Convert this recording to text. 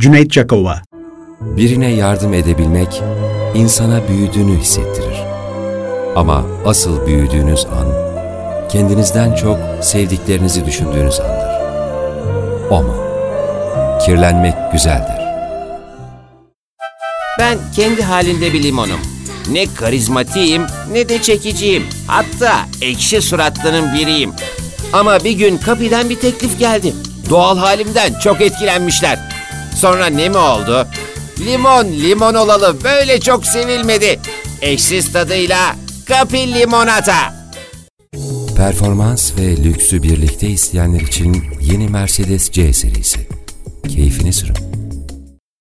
Cüneyt Çakova. Birine yardım edebilmek, insana büyüdüğünü hissettirir. Ama asıl büyüdüğünüz an, kendinizden çok sevdiklerinizi düşündüğünüz andır. O mu? Kirlenmek güzeldir. Ben kendi halinde bir limonum. Ne karizmatiyim ne de çekiciyim. Hatta ekşi suratlının biriyim. Ama bir gün kapıdan bir teklif geldi. Doğal halimden çok etkilenmişler. Sonra ne mi oldu? Limon olalı böyle çok sevilmedi. Eşsiz tadıyla Kapi Limonata. Performans ve lüksü birlikte isteyenler için yeni Mercedes C serisi. Keyfini sürün.